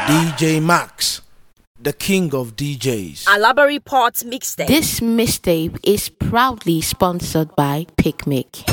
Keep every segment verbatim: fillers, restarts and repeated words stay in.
D J Max, the king of D Js. Alabari Port Mixtape. This mixtape is proudly sponsored by Picnic.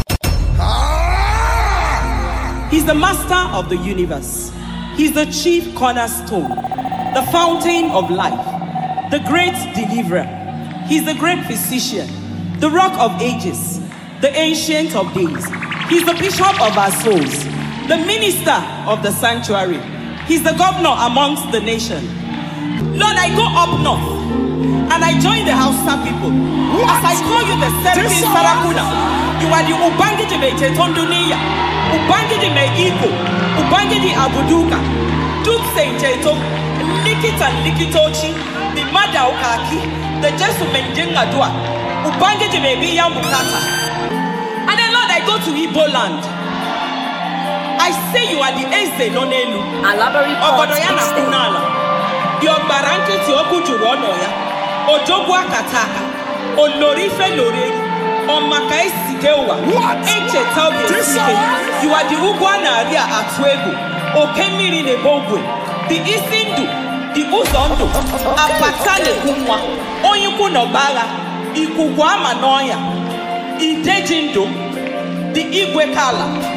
He's the master of the universe. He's the chief cornerstone, the fountain of life, the great deliverer. He's the great physician, the rock of ages, the ancient of days. He's the bishop of our souls, the minister of the sanctuary. He's the governor amongst the nation. Lord, I go up north and I join the Hausa people. What? As I call you the Serpent Sarakuna, you are the Ubangiji me Chetonduniya, Ubangiji me Iko, Ubangiji Abuduka, Tutse Cheto, Likita Likitochi, the Mada Okaki, the Jesu Menjenga Dua, Ubangiji me Biya Mukata. And then Lord, I go to Igbo land. I say you are the Eze Nonelu. Alabari Port Mixtape. Yogbaranke ti okujuru ono ya. Ojogu akataka. Olorife loreri. Omaka isikewa. Eche tabi esike. You are the Ugwana aria atwego. Okemiri nebogwe. The Isindu. The Uzondo. Apatale kumwa. Oyuku no baga. Ikugwa manoya. Idejindo. The Igwe kala.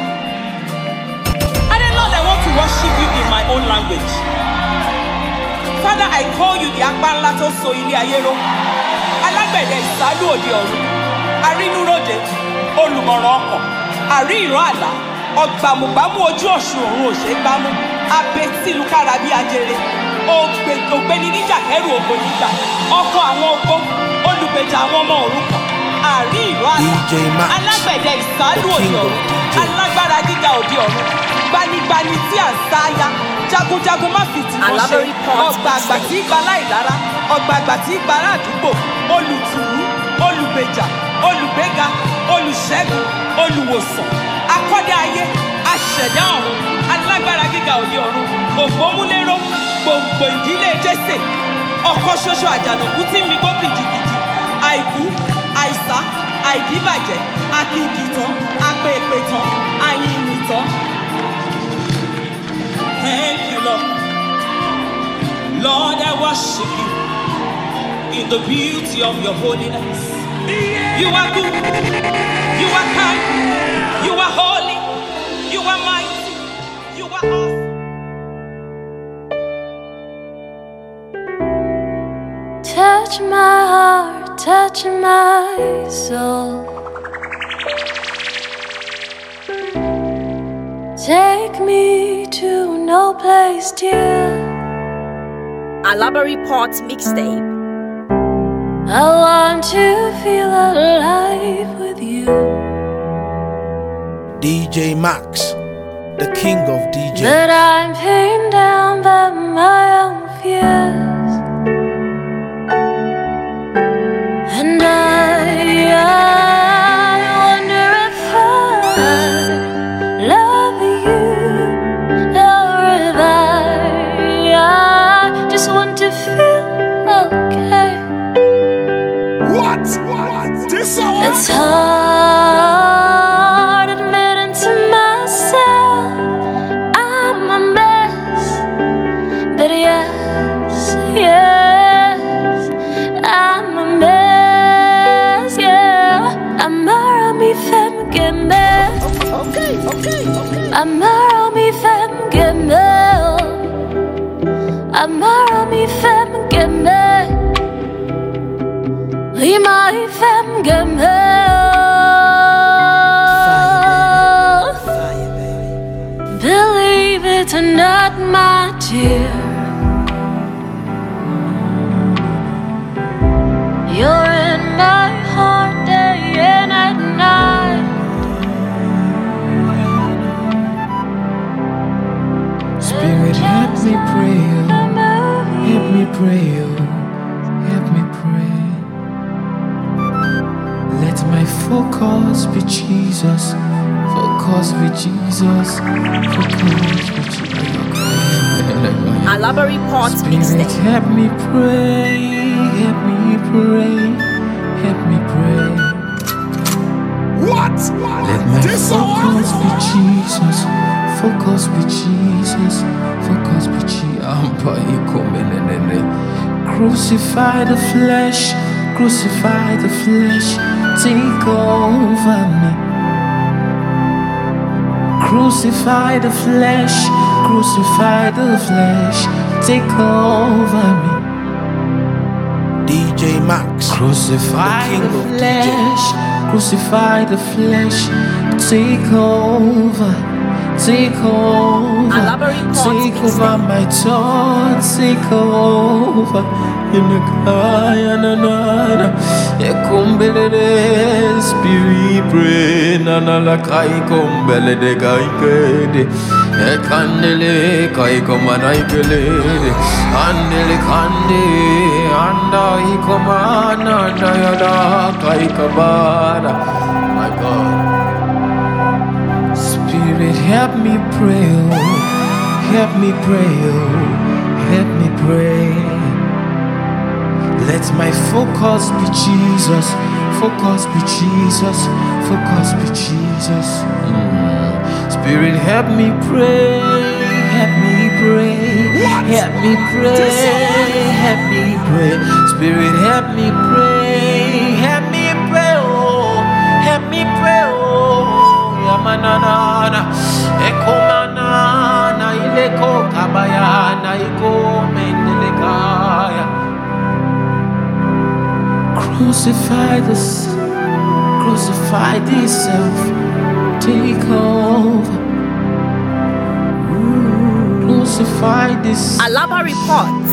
Lord, I want to worship you in my own language. Father, I call you the Akbanlato Soili Ayero. Alagbede Isalu Odi Oru. Arinurode, Olumoroko. Ari Irala. Ogbamubamu Oju Osun Orun Osegbamu. Abeti Lukarabi Ajere. Ogbe Ogbeni Nija Keru Ogbonigba. Oko Awon Ogo. Olubeja Awon Omo Orukan. Ari Irala. Alagbede Isalu Odi Oru. Alagbara Giga Odi Oru. Bani bani tí à ń sáyà jagunjagun má fi tì wọ́n ṣe ọgbà àgbà tí gba láìlára ọgbà àgbà tí gba aládùúgbò olùtùwú olùgbèjà olùgbéga olùṣẹ́gun olùwòsàn akọ́dá ayé aṣẹ̀dá ọ̀run alágbára gíga òde ọ̀run ògbómúléró gbòǹgbò ìdílé Jésè ọ̀kan ṣoṣo àjànàkú tí mi gbó kìjìkìjì àìkú àìsá àìdíbàjẹ́ akíkìtàn apèèpètàn àyìnrìntàn. Thank you, Lord. Lord, I worship you in the beauty of your holiness. You are good. You are kind. You are holy. You are mighty. You are awesome. Touch my heart, touch my soul. Take me to no place dear. Alabari Port Mixtape. I want to feel alive with you. D J Max, the king of D Js. But I'm pinned down by my own fears. And I, I wonder if I love you, or if I, I just want to feel okay. What? What? This hour? It's hard admitting to myself I'm a mess, but yes, yes, I'm a mess, yeah. I'm a me femme get me. Okay, okay, okay. I'm a me femme get me. I'm a me femme get me. Be my femme get me. Believe it or not, my dear, you're in my heart day and at night. Spirit, help me pray, oh. Help me pray, oh. Help me pray. Let my focus be Jesus. Focus with Jesus. Focus with Jesus. Alabari Port Spirit, Mixtape. help me pray. Help me pray. Help me pray. What? Let my This focus hour? be Jesus. Focus with Jesus. Focus with Jesus. I'm Crucify the flesh, crucify the flesh, take over me. Crucify the flesh, crucify the flesh, take over me. D J Max, crucify the, the flesh, crucify the flesh, take over, take over, take over my thoughts, take over. In the kaya na na, ekumbele de spirit brain na na la kai kumbele de kai kede, ekandele kai kumanai kele, andele kande, anda ikomana anda yada kai kabara. My God, Spirit, help me pray, oh, help me pray, oh, help me pray. Let my focus be Jesus, focus be Jesus, focus be Jesus. Mm. Spirit, help me pray, help me pray, help me pray, help me pray. Spirit, help me pray, help me pray, oh, help me pray, oh. Yamanana, ekomanana, ileko kabayana, iko mendelekaya. Crucify this, crucify this self, take over. Crucify this. Alaba reports.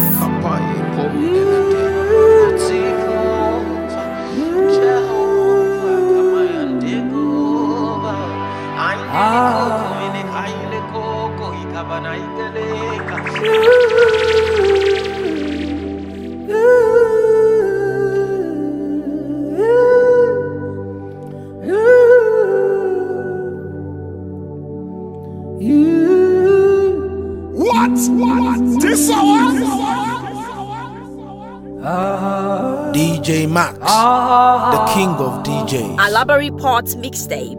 Take over, Jehovah, come and take over. And What? What? This hour? D J Max, the king of D Js. Alaba reports mixtape.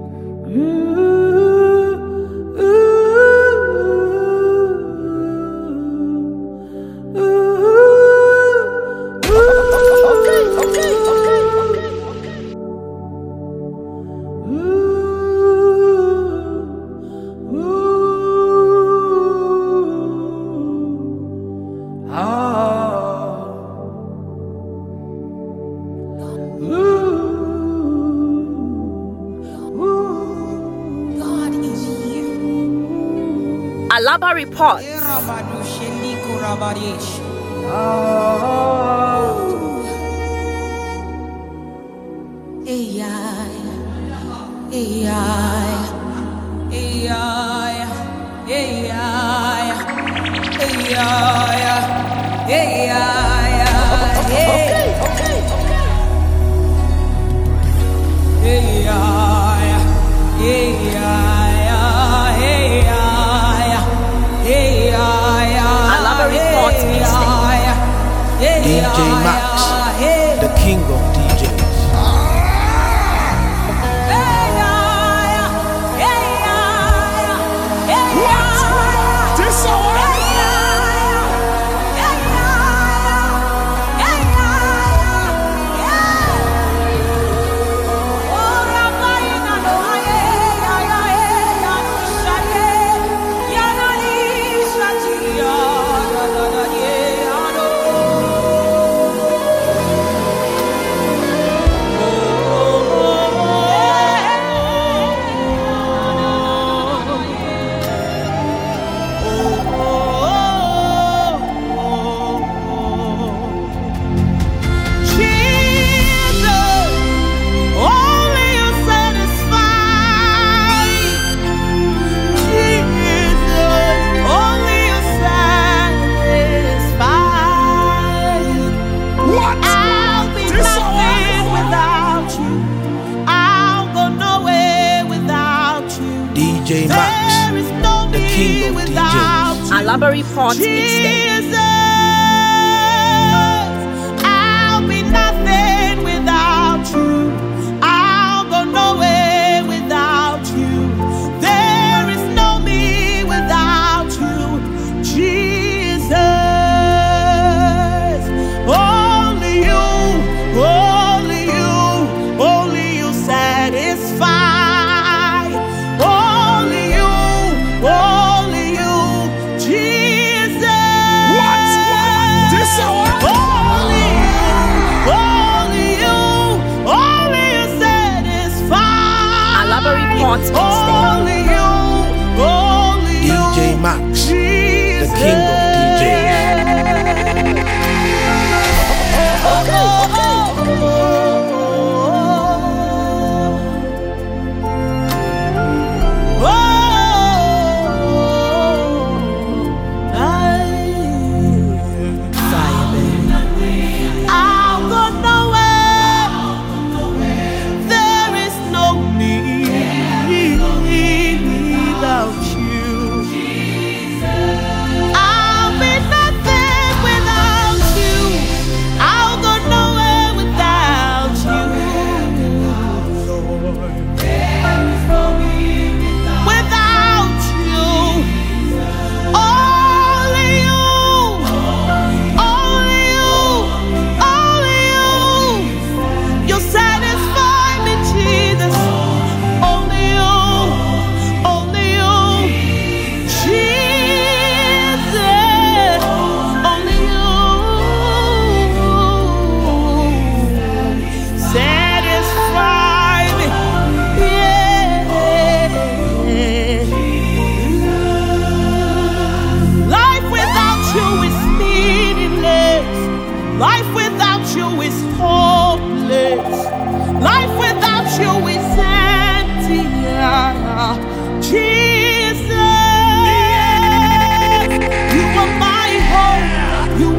Alaba reports. Alaba reports mixtape. D J Max, the king of D Js. D J Max, the king of D Js. Alaba reports mixtape. I'll be nothing without you. I'll go nowhere without you. There is no me without you, Jesus.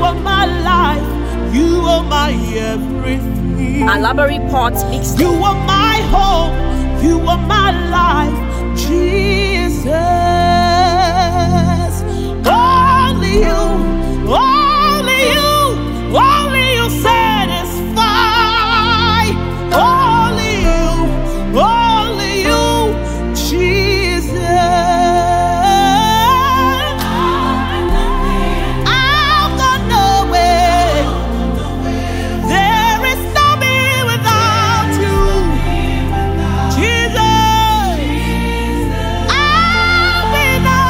are my life. You are my everything. Alaba Report Mixtape. You are my hope. You are my life, Jesus. Only you, only you, only you satisfy. Only you, only you, Jesus. I've got no way. There is no me without you, Jesus. I'll be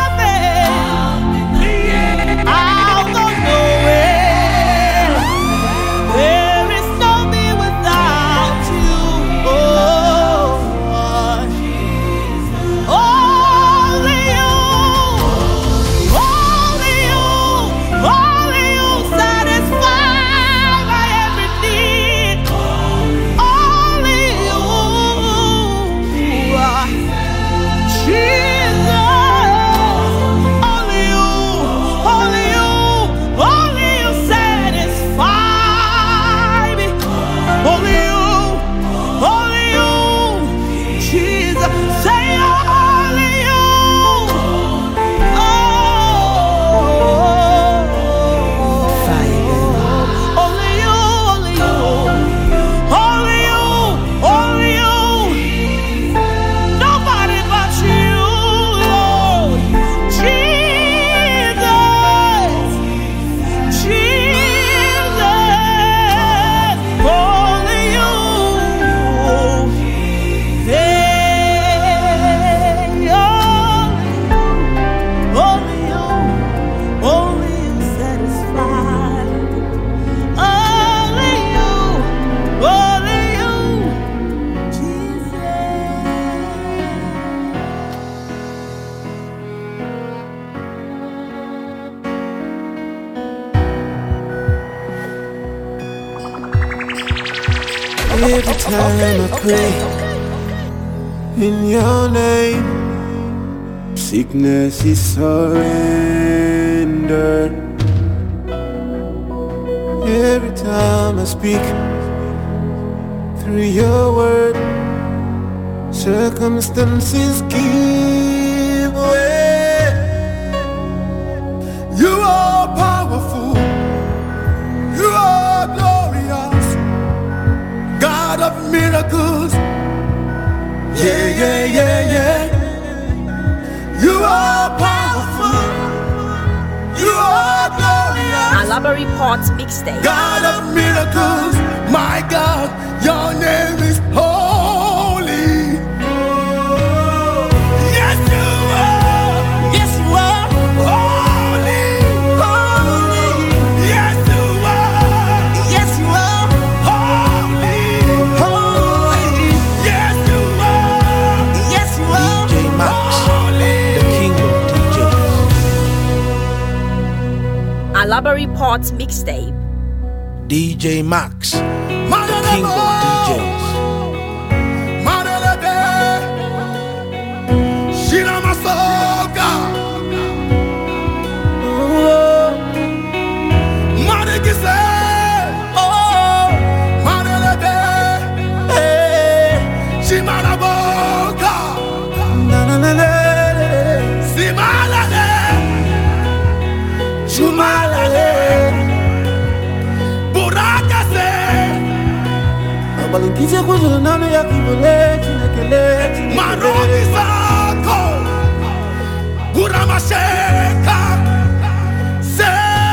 nothing. I'll go nowhere. There is no me without you. Oh, only you, only you, only you satisfy my every need. Only you, Jesus. Only you, only you, only you satisfy me. Only you, only you, Jesus. Say only you. Oh, only you, only you, only you, only you. Nobody but you, Lord. Jesus, Jesus, only you. Hey, only you, only you satisfy. Only you, only you, Jesus. Every time I pray in your name, sickness is surrendered. Every time I speak through your word, circumstances give way. You are powerful. You are glorious. God of miracles. Yeah, yeah, yeah, yeah. You are powerful. You are glorious. Alaba Report Mixtape. God of miracles. My God, your name is holy. Yes, you are. Yes, you are. Holy, holy. Yes, you are. Yes, you are. Holy, holy. Yes, you are. Yes, you D are. J Max, the king of D Js. Alaba Report Mixtape. D J Max, the king of D Js. Madelebe, Shina Masoka, Madegise, oh, Madelebe, eh, Shimanaboka, Nananele, Simalale, Shumalale, Burakase. Balungize kuzulu nami ya kibole chinekele Maroni zako Guramasheka Se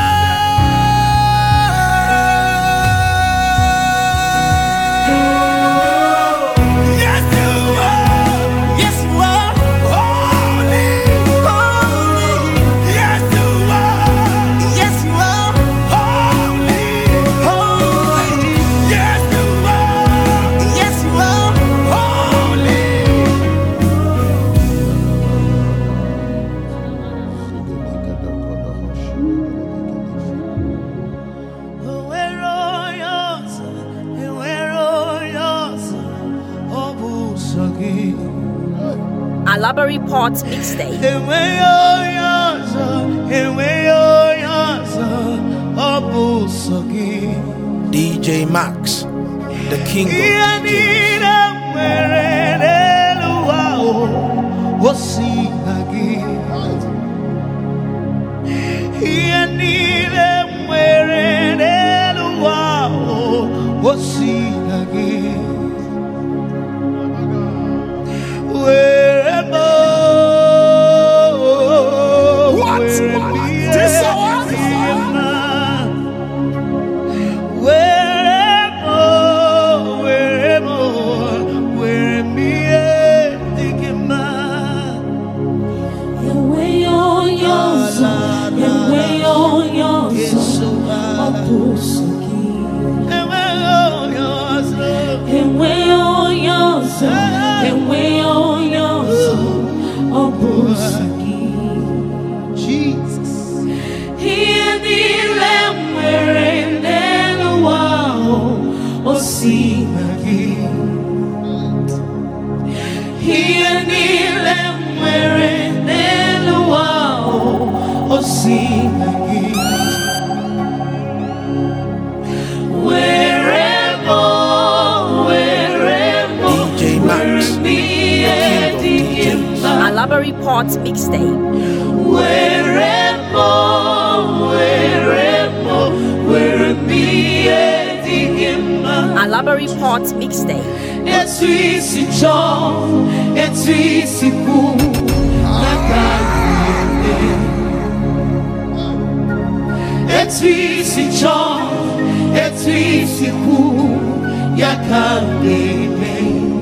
Yes you are. Yes, you are. Holy, holy. Yes you are. Yes, you are. Holy, holy. Yes you are. Yes, you are. Holy. Alaba Report Mixtape. Up D J Max, the king of D Js. Alabari Port Mixtape. Wherever, wherever, where me Alabari Port Mixtape. It's easy, John. It's easy, cool. It's easy, John. It's easy, cool. Ya can't be me.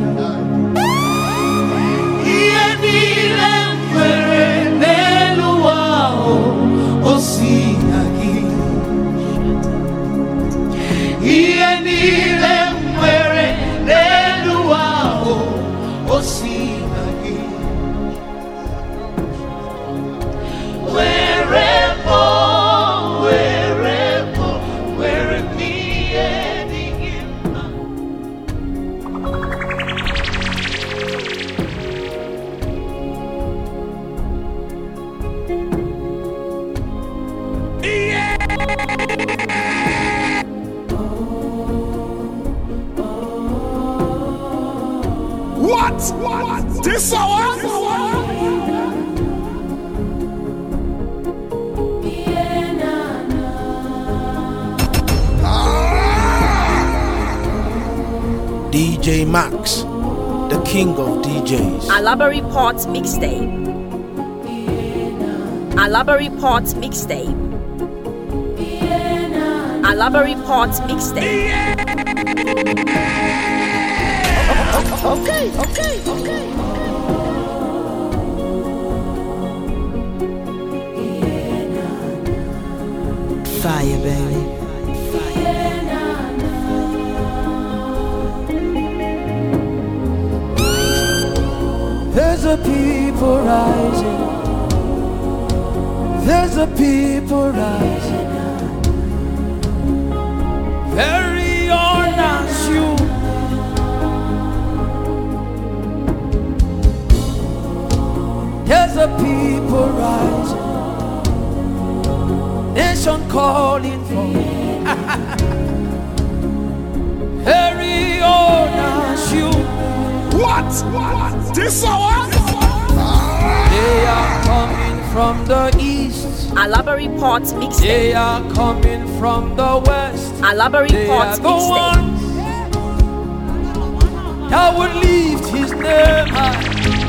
What? What? This hour? D J Max, the king of D Js. Alabari Port Mixtape. Alabari Port Mixtape. Alabari Port Mixtape. Okay, okay, okay. Fire, baby. There's a people rising. There's a people rising. Very honest you. There's a people rising. Nation calling for me. Very honest you. What? What? This hour? They are coming from the east. Alabari Port Mixtape. They are coming from the west. Alabari They Port are the Mixtape. ones that would lift his name high.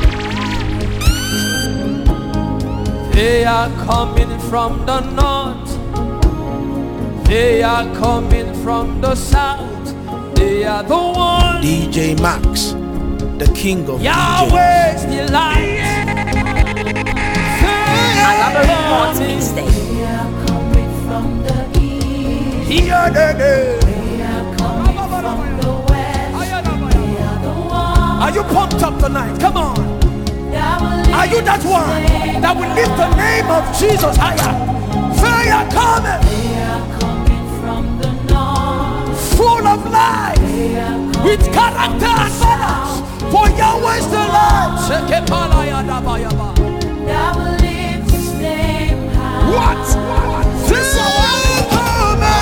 They are coming from the north. They are coming from the south. They are the ones. D J Max, the king of Yahweh's delight. Alabari Port Mixtape. They are coming from the east. Here they They are coming from the west. They are the ones. Are you pumped up tonight? Come on. That will lift Are you that one that will lift the name of Jesus higher? Fire coming. They are coming from the north. Full of life. They are coming With character and manners. For Yahweh's the light. that will lift his name high. What? What? This hour?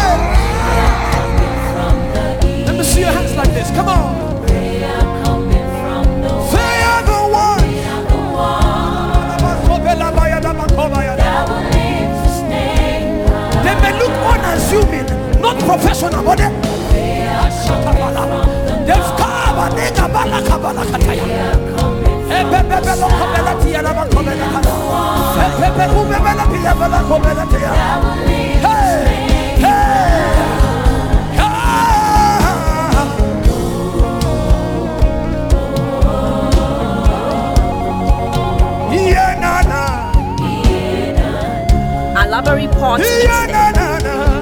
Alaba Report Mixtape.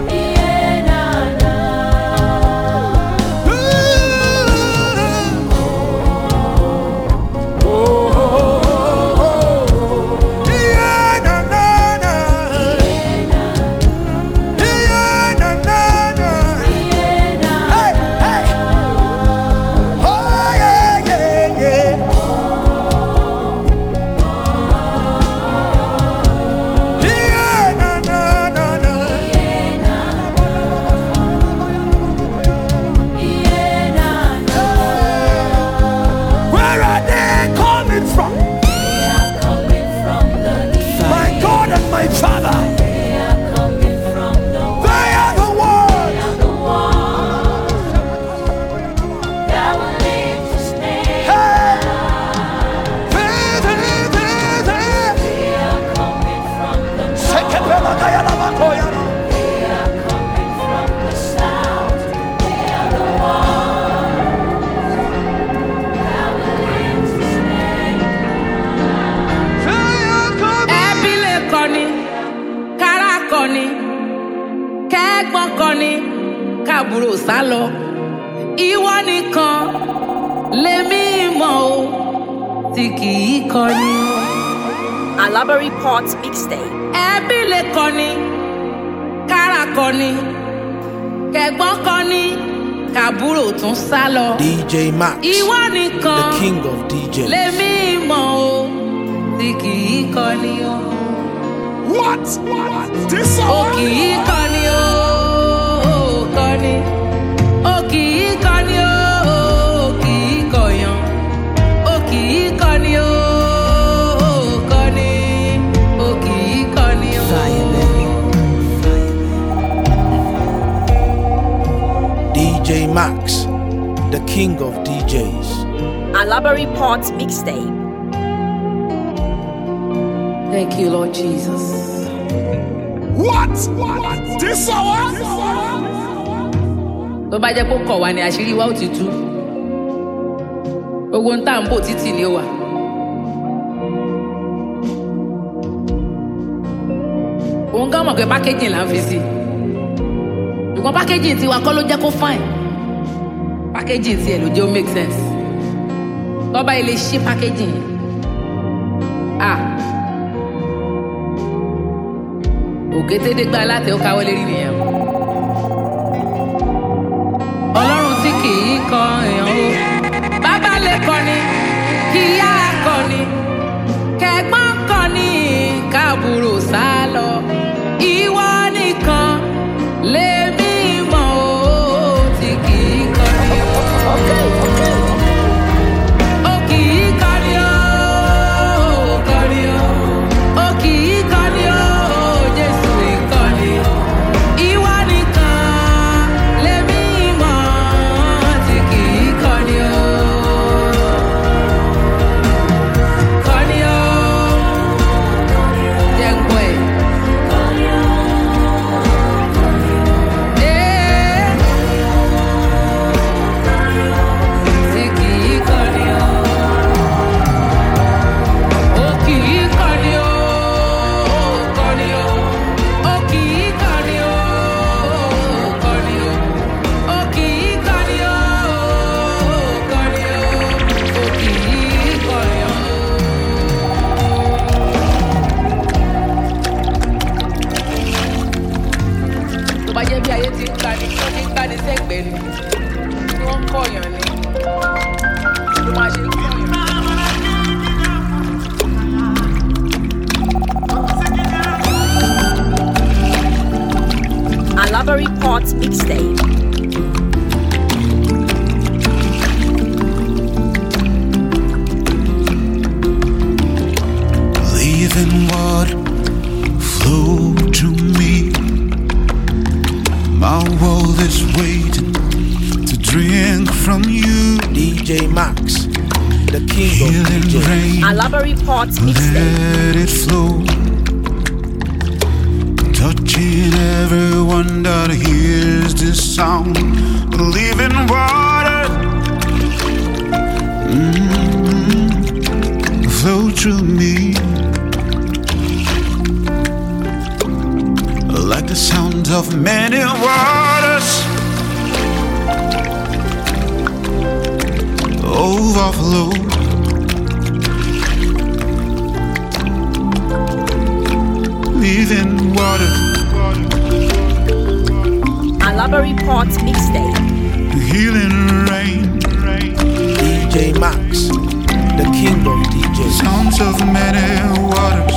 Káàbùrò sálọ ìwọ nìkan lèmi mọ̀ o tí kì í kọni. Alaba Report Mixtape. Ẹbí lè kọni, kára kọni, kẹ̀gbọ́n kọni, káàbùrò tún sálọ. D J Max, ìwọ nìkan, the king of D Js. lèmi mọ̀ o tí kì í kọni o. What? What? This o kì í kọni o. Kọni, o kì í kọni o, o kì í kọyàn, o kì í kọni o, o kọni, o kì í kọni o. D J Max, the king of D Js. Alaba Report Mixtape. Thank you, Lord Jesus. What? What? This hour? Tó bá jẹ́ kó kọ̀ wá ní àṣírí wa ó ti tú. Owó ń tà ń bò títì ni ó wà. Òun gán mọ̀ pé packaging là ń fi sí. Ṣùgbọ́n packaging tiwa kọ́ ló jẹ́ kó fine. Packaging tiẹ̀ ló jẹ́ ó make sense. Tó bá ilé ṣí packaging. Ah. Òkétédégbá látẹ̀ ó káwọ́ lérí nìyẹn. Ọlọ́run tí kì í kọ èèyàn o. Bàbá lè kọni, kí ìyá kọni, kẹ̀gbọ́n kọni, káàbùrò sálọ. Ìwọ nìkan lèmi mọ̀ o tí kì í kọni o. O kì í kọni o, kọni o. O kì í kọni o, Jésù ìkọni. Ìwọ nìkan lèmi mọ̀ tí kì í kọni o. Kọni o. Jẹ́ ń gbọ́ ẹ̀. Eh. Tí kì í kọni o. O kì í kọni o, kọni o. O kì í kọni o, kọni o. O kì í kọni o, kọni o. O kì í kọni o. Tó bá jẹ́ bí ayé ti ń gbani, tó ti ń gbani sẹ́gbẹ̀ẹ́ ni, tí wọ́n ń kọ̀yàn ni, ló máa ṣe ń kọ̀yàn. Alaba Report Mixtape. Living water flow to me. My world is waiting to drink from you. D J Max, the king of D Healing Js. rain, Alaba Report Mixtape. let it flow. sound of living water. Mm-hmm. Flow through me like the sound of many waters. Overflow. Living water. Alabari Port Mixtape. Healing rain. D J Max, the king of D Js. Sounds of many waters.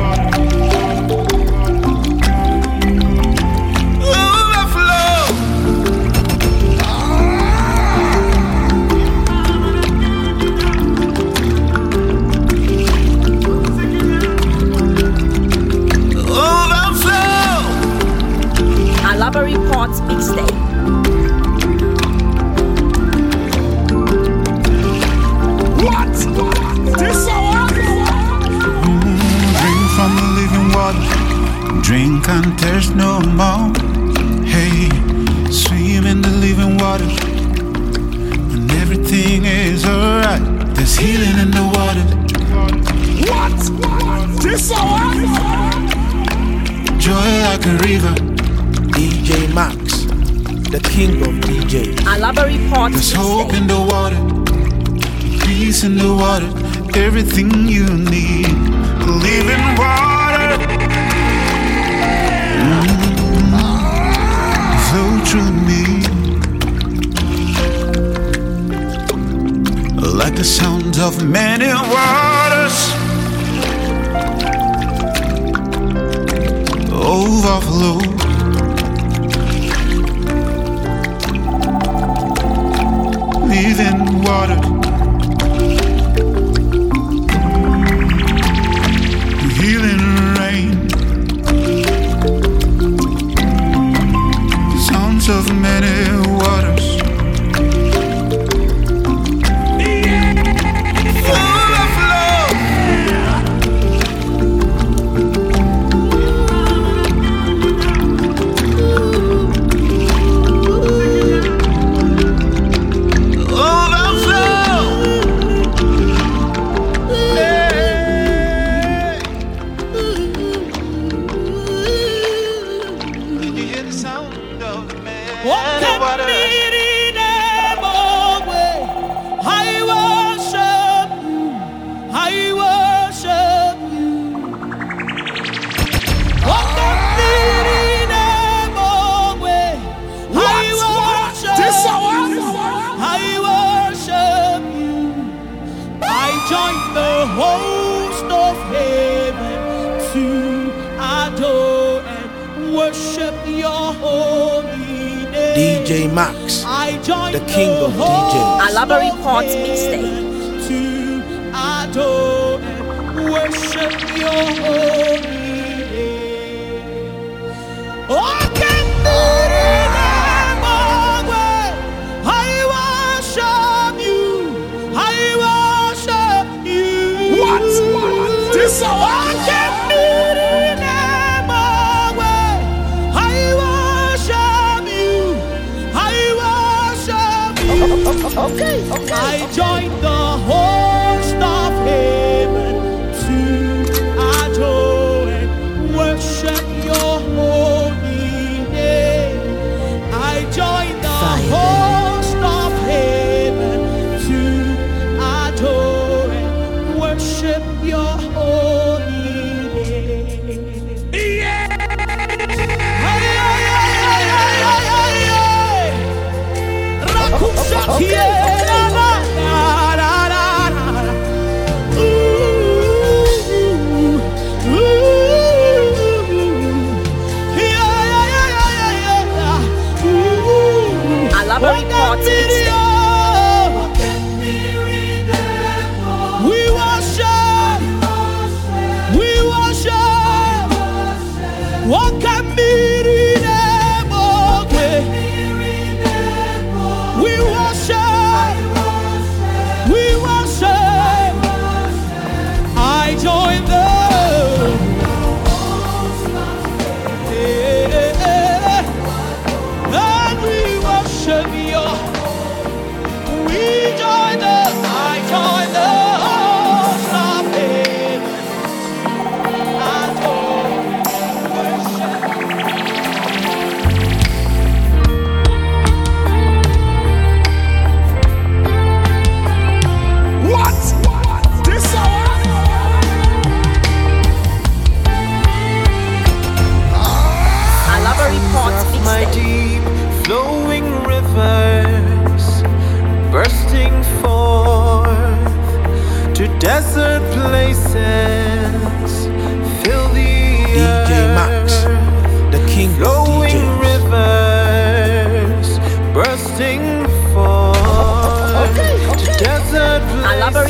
Alabari Port Mixtape. What? This hour? Drink from the living water. Drink and thirst no more. Hey, swim in the living water, and everything is alright. There's healing in the water. What? This hour? Joy like a river. D J Max, the king of D Js. Alabari Port There's hope Mixtape. in the water, peace in the water, everything you need. Living water. Mm-hmm. Flow through me like the sound of many waters. Overflow. Living water. Healing rain. Sounds of many waters. D J Max, the king of D Js. Alabari Port Mixtape. To adore and worship your holy name. Oh, I can't believe it, I worship you. I worship you. What? This hour? I can't believe it, I worship you. I worship you. Okay, okay. I joined the host of heaven to adore and worship your holy name. I joined the host of heaven to adore and worship your holy name. Yeah! Hey, hey, hey, hey, hey, hey, hey. Rakushatie. Alabari Port Mixtape. We worship, we worship. What can be we worship, we worship. I join them. And we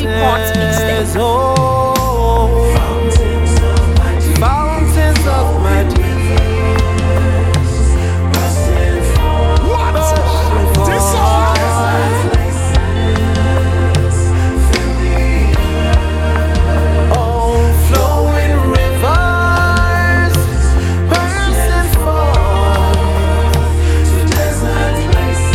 Report Mixtape. Oh, fountains of my tears. What? This one? Oh, flowing rivers, bursting forth to desert places.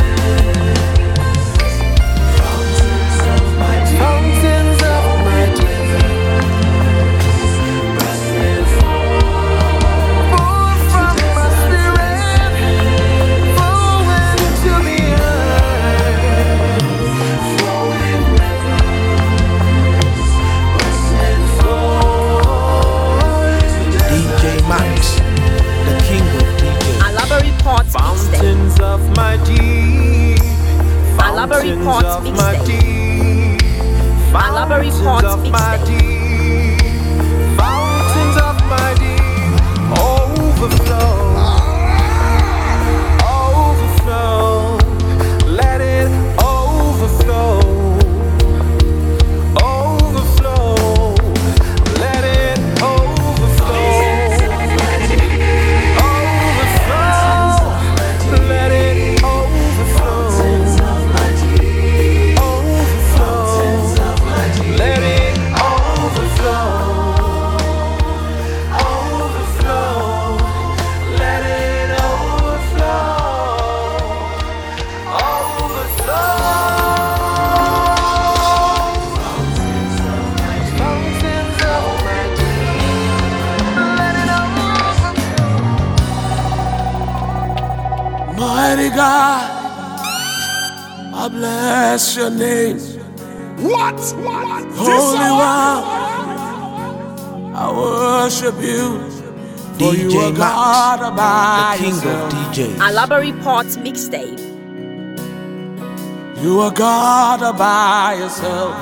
Fountains of my tears, bursting forth. Pour from my spirit, flowing to the earth. Flowing rivers, bursting forth. D J Max, the king of D Js. Alaba Report Mixtape. Fountains of my deep, Alaba Report fountains of my Mixtape. deep, Alaba Report fountains of my Mixtape. deep, fountains of my deep, overflow, overflow, let it overflow, overflow, let it overflow, overflow, let it overflow, overflow, let it overflow, overflow, let it overflow, overflow. Fountains of my dreams, let it overflow. Mighty God, I bless your name. What? What? This Holy one? One, I worship you. For you D J are God Max, by the king yourself. of D Js. Alaba Report Mixtape. You are God by yourself.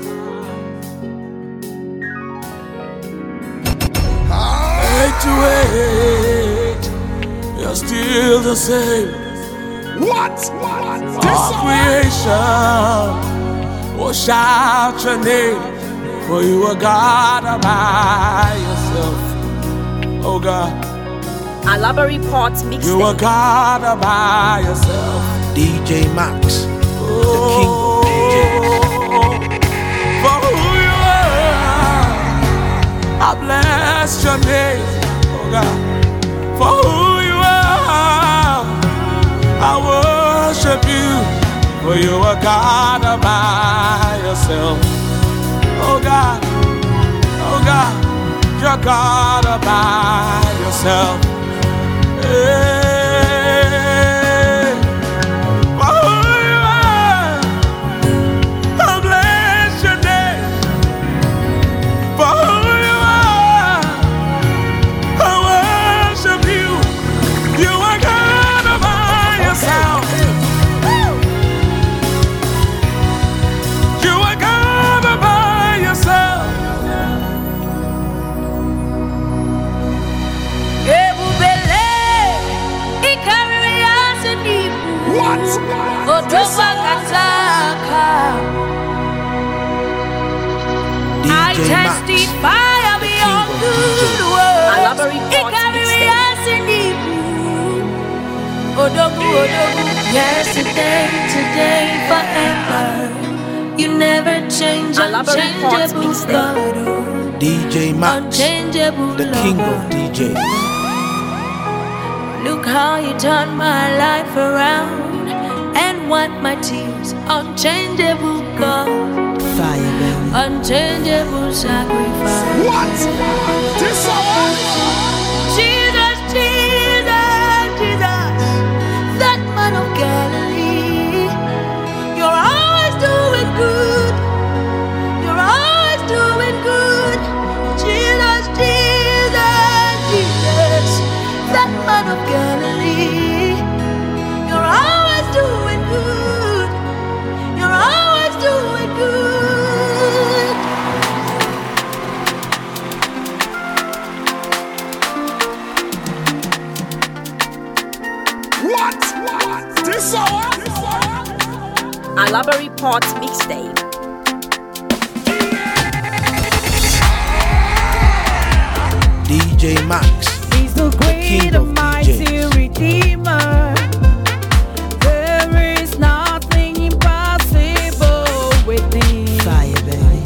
Eight to eight, you're still the same. What? What? This All one? creation will shout your name, for you are God by yourself. Oh God, Alaba Report you are Mixtape. God by yourself. D J Max, the king of D Js. For who you are, I bless your name, oh God. For who you are, I worship you. For you are God by yourself, oh God, oh God, you're God by yourself. Hey, for who you are, I bless your name. For who you are, I worship you. You are God by yourself. You are God by yourself. Ebubele, ikariri asenibu. What? Otoba kataka. D I J Max, testify of the your king of good D Js. works. Alaba Report Ikariri Mixtape. asenibu. Odogu, odogu. Yesterday, today, forever. You never change, Alaba Report unchangeable Mixtape. God. oh. D J Max, Unchangeable the king Lord. of D Js. Look how you turned my life around and wipe my tears. Unchangeable God, Fire, baby. unchangeable sacrifice. What? This one? Jesus, Jesus, Jesus, that man of Galilee. You're always doing good. You're always doing good. Jesus, Jesus, Jesus, that man of Galilee. You're always doing good. You're always doing good. What? What? This one? Alaba Report Mixtape. J Max, He's the great king and of mighty D Js. Redeemer. There is nothing impossible with him. Fire, baby.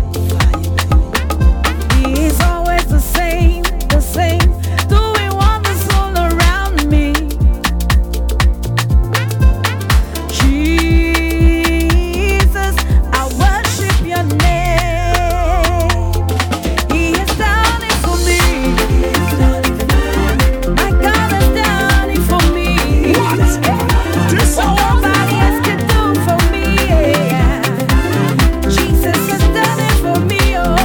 He is always the same, the same, doing wonders all around me. Jesus, I worship your name. He has done it for me. My God has done it for me. What? This What one? nobody else can do for me. Yeah. Jesus has done it for me. Oh, oh,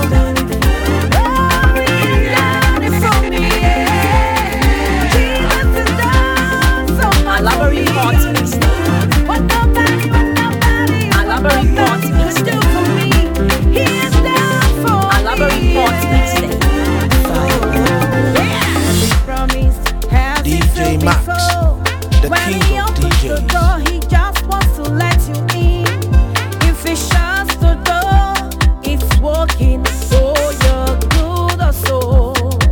He has done it for me. Yeah. Jesus has done so much Alaba for me. Report Mixtape. What nobody, what nobody, Alaba what Report nobody can do for me. He has done for Alaba me. Report Mixtape. Yeah. He promised, has he D J failed Max, before? the When king he of opens the D Js. door, he just wants to let you in. If he shuts the door, it's working for your good or soul.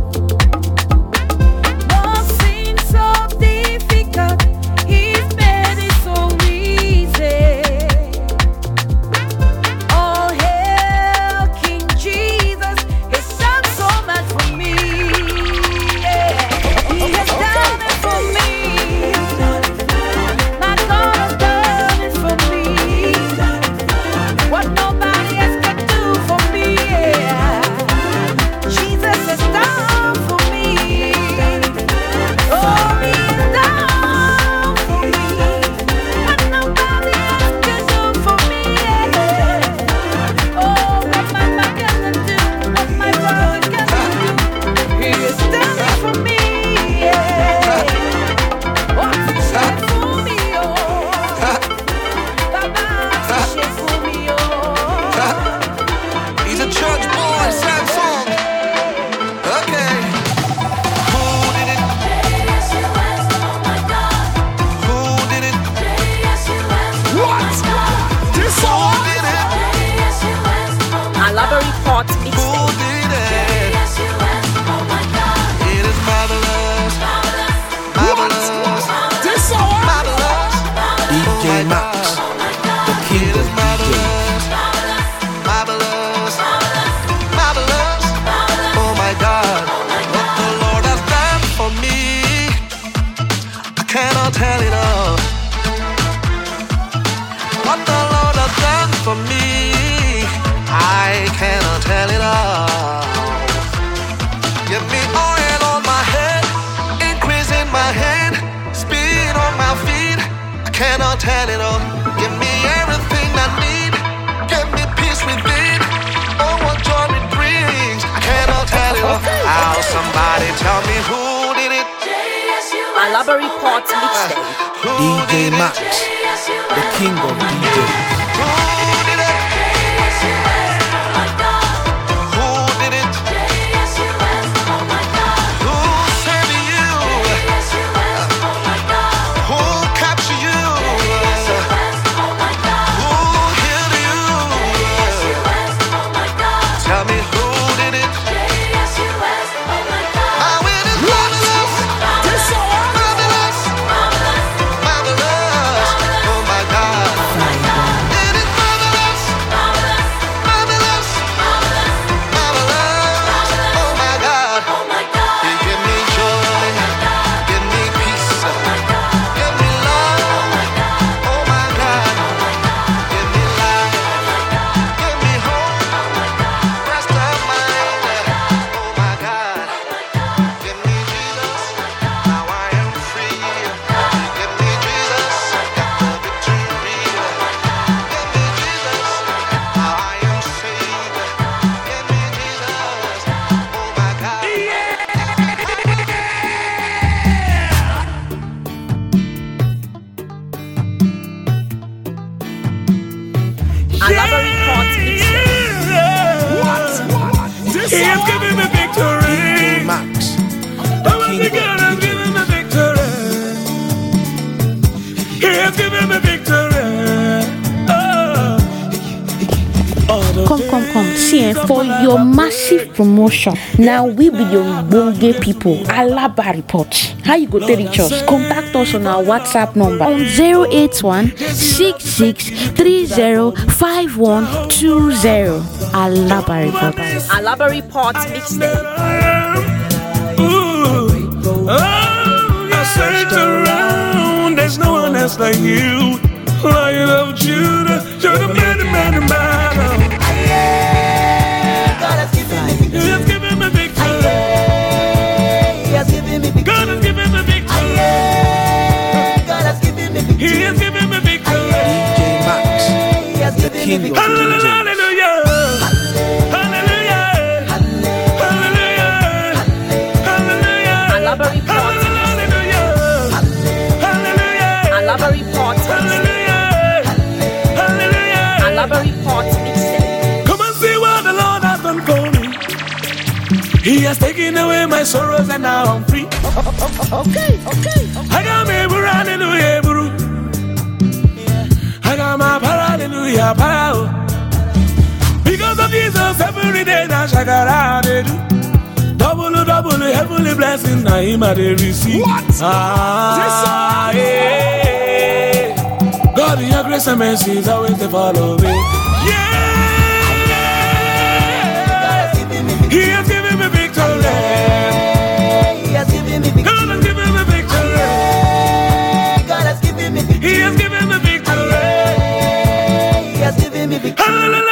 What seems so difficult, he's made it so easy. Oh, hail King Jesus, he's done so much for me. Yeah. He has done it for me. My God has done it for me. What nobody else can do for me. Yeah. Jesus has done for me. Oh, He has done for me. What nobody else can do for me. Yeah. Oh, what my mama cannot do, what my brother cannot do, He has done it for me. Yeah. Oh, He did for me. Oh, Baba, He did for me. Oh. He's a church boy, sad song. Okay. Who did it? Who did it? What? This Who one? did it? Alaba Report Who Mixtape. did it? It is marvelous, marvelous, This one? marvelous. D J Max, the king It of is D Js. marvelous, marvelous, marvelous. Oh my God, what the Lord has done for me, I cannot tell it all. What the Lord has done for me, I cannot tell it all. Give me oil on my head, increase in my hand, speed on my feet. I cannot tell it all. Give me everything I need, give me peace within. Oh, what joy it brings. I cannot tell it all. How somebody tell me who did it? Alaba Report Mixtape. Who D J did it? Max, the king of D Js. Who did it? Who did it? Who saved you? Who captured you? Who healed you? Tell me who did it? My win is marvelous, This one? marvelous, marvelous. Oh my God. come, come. See, eh, for your massive promotion, now we be your bonge people. Alaba report. How you go to reach us? Contact us on our WhatsApp number on zero eight one six six three zero five one two zero. Alaba report. Alaba report mixtape. Oh, I searched around, there's no one else like you. Lion of Judah, you're the man, the man, the man. God has given me victory. He has given me victory. He has given me victory. God has given me victory. God has given me victory. He has given me victory. D J Max, the king of D Js. Alaba report. Alaba report. Alaba report mixtape. Come and see what the Lord has done for me. He has taken away my sorrows and now I'm free. Okay, okay. I got me buru, hallelujah, buru. I got my para, hallelujah, para. Because of Jesus, every day that shakara they do. Double, double, heavenly blessing, now him I they receive. What? Ah, yeah. God, in your grace and mercy is always to follow me. Yeah. He has given me victory. He has given me victory. God has given me victory. God has given me victory. He has given me victory. He has given me victory. Hallelujah.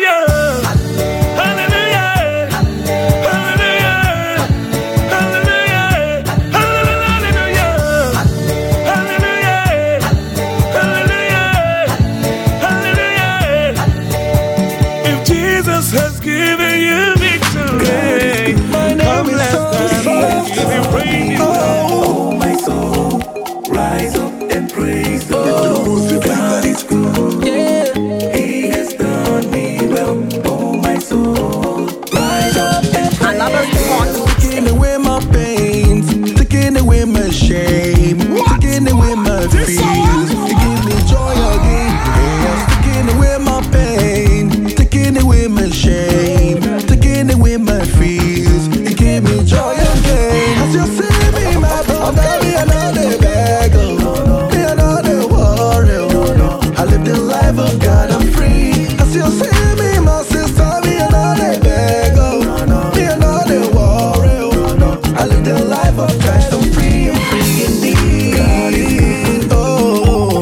Has given you victory. My name is so Oh, my soul, rise up and praise the Lord. God is good. Yeah. He has done me well. Oh, my soul, rise up and praise. Taking away my pains, taking away my shame, taking away my fears. You give me joy again. Yeah. Taking away my pain, taking away my shame, taking away my fears. You give me joy again. As you see me, my brother, me another beggar, me another warrior. I live the life of God, I'm free. As you see me, my sister, me another beggar, me another warrior. I live the life of Christ, I'm free, I'm free indeed. Oh,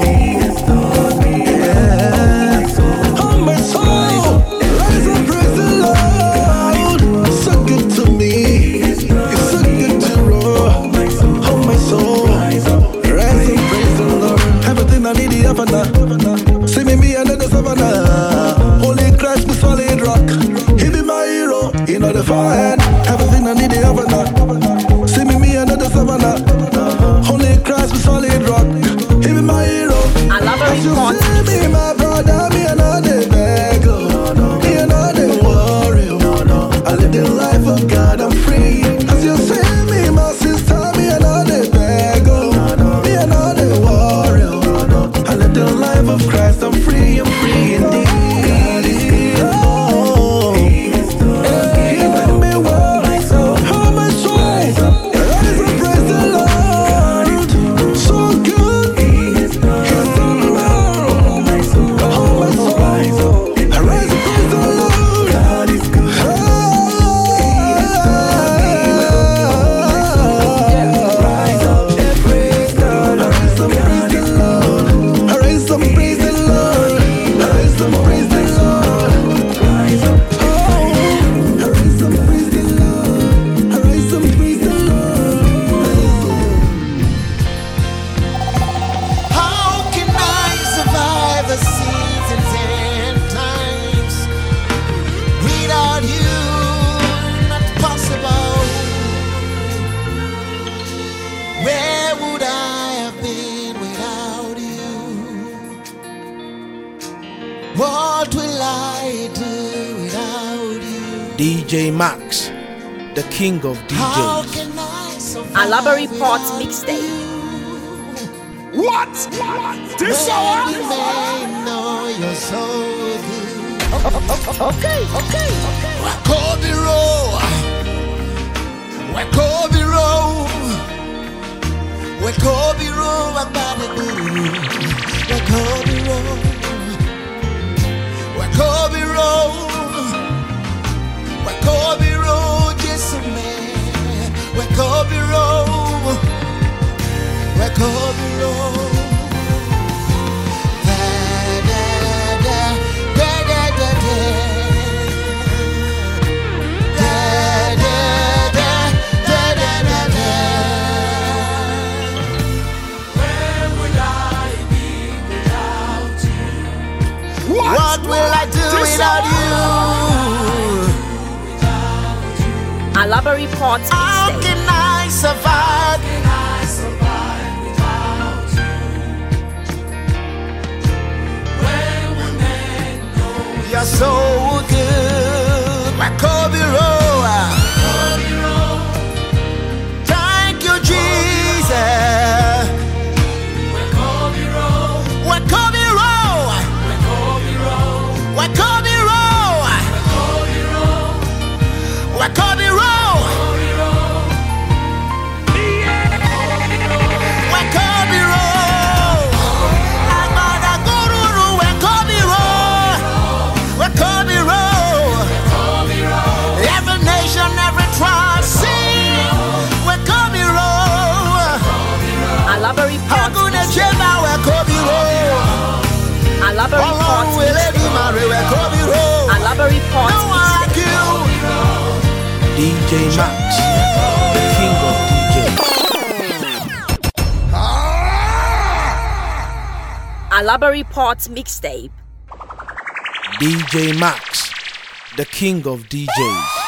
yeah. Oh, my soul, rise and praise the Lord. So good to me, it's so good to roll. Oh, my soul, rise and praise the Lord. Everything I need, the Havana. See me, me another savannah. Holy Christ, my solid rock. He be my hero, you know the forehead. Everything I need, the Havana. See me, me another savannah. Holy Christ, my solid rock. He be my hero. Alaba As you report. see me, my brother, me another beggar, me another warrior. I live the life of God, I'm free. As you see me, my sister, me another beggar, me another warrior. I live the life of Christ, I'm free, I'm free indeed. Oh, He made me well. Oh, my soul, rise and praise the Lord. So good, He's done me well. Oh, my soul, I rise and praise the Lord. God is good. Rise up and praise God. I rise and praise the Lord. I rise and praise the Lord. I rise and praise the Lord. Rise up. Oh, I rise and praise the Lord. I rise and praise the Lord. How can I survive the seasons and times without you? Not possible. Where would I have been without you? What will I do without you? D J Max, the king of How D Js. can I survive Alaba report without mixtape. you? What? This hour? Many men know you're so good. Okay, okay, okay. Wakobi roll. Wakobi roll. Wakobi roll. Wakobi roll. Wakobi roll. Wakobi roll. Just a man. Wakobi roll. Wakobi roll. What will I do without you? Alaba Report. How can I survive? You're so good. Wakobi Roa. Thank you, Jesus. Wakobi Roa. Wakobi Roa. Wakobi Roa. Wakobi Roa. Wakobi Roa. Amada Guru Wakobi Roa. Wakobi Roa. Every nation, every tribe, sing Wakobi Roa. Alaba Report. Hakuna chema Wakobi Roa. Alaba Report. Alaba Report. No one like you. D J Max, the king of D Js. Alaba Report mixtape. D J Max, the king of D Js.